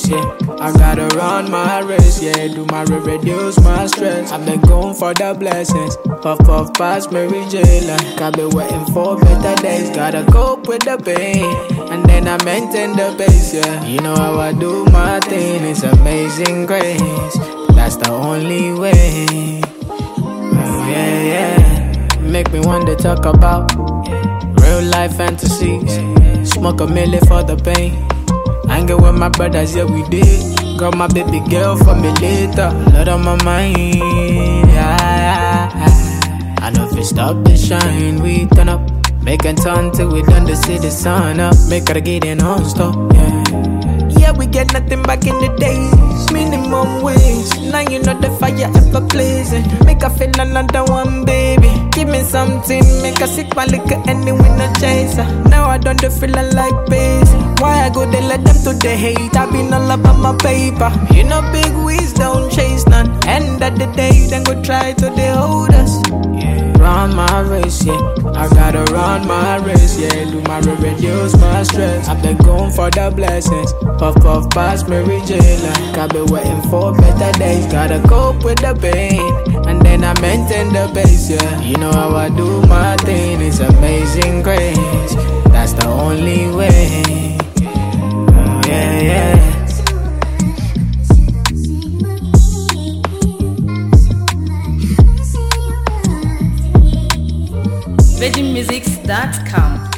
race, yeah. I gotta run my race, yeah. Do my reduce my stress. I've been going for the blessings. Puff past Mary J. Like I've been waiting for better days. Gotta cope with the pain, and then I maintain the pace, yeah. You know how I do my thing, it's amazing grace. That's the only way. Oh, yeah, yeah. Make me want to talk about real life fantasies. Smoke a milli for the pain. Hanging with my brothers, yeah, we did. Got my baby girl for me later. Lot on my mind, yeah. I know if we stop the shine, we turn up. Make it turn till we done to see the sun up. Make her get in on stop, yeah. Yeah, we get nothing back in the days. Minimum wage. Now you know the fire ever blazing. Make her feel another one, baby. Give me something, make her sick my liquor anyway, no chaser. Now I don't feel like basic. Why I go they let them to the hate? I been all about my paper. You know big wigs don't chase none. End of the day, then go try to they hold us. Run my race, yeah. I gotta run my race, yeah. Do my reduce my stress. I've been going for the blessings. Puff past Mary J. Like I've been waiting for better days. Gotta cope with the pain, and then I maintain the pace, yeah. You know how I do my thing, it's amazing grace. That's the only way. Oh, yeah, yeah. VeggieMusics.com